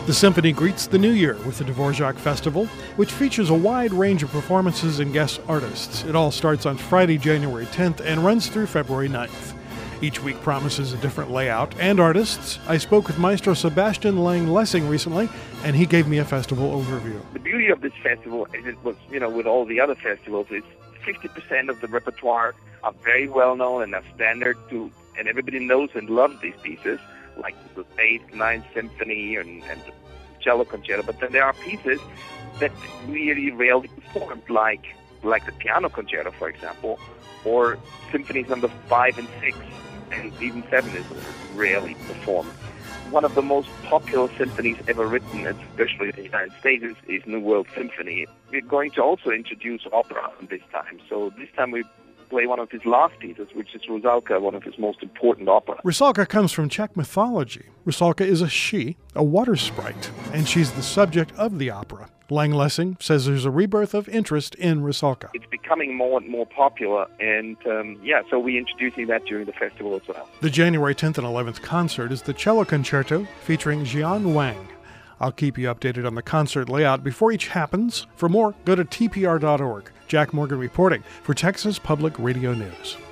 The symphony greets the new year with the Dvorak Festival, which features a wide range of performances and guest artists. It all starts on Friday, January 10th and runs through February 9th. Each week promises a different layout and artists. I spoke with Maestro Sebastian Lang-Lessing recently, and he gave me a festival overview. The beauty of this festival, as it was, with all the other festivals, is 50% of the repertoire are very well known and are standard to, and everybody knows and loves these pieces, like the 8th, 9th Symphony and the cello concerto. But then there are pieces that really rarely performed, like the piano concerto, for example, or symphonies number 5 and 6, and even 7 is rarely performed. One of the most popular symphonies ever written, especially in the United States, is New World Symphony. We're going to also introduce opera this time. So this time we play one of his last pieces, which is Rusalka, one of his most important operas. Rusalka comes from Czech mythology. Rusalka is a she, a water sprite, and she's the subject of the opera. Lang-Lessing says there's a rebirth of interest in Rusalka. It's becoming more and more popular, and so we're introducing that during the festival as well. The January 10th and 11th concert is the cello concerto featuring Jian Wang. I'll keep you updated on the concert layout before each happens. For more, go to tpr.org. Jack Morgan reporting for Texas Public Radio News.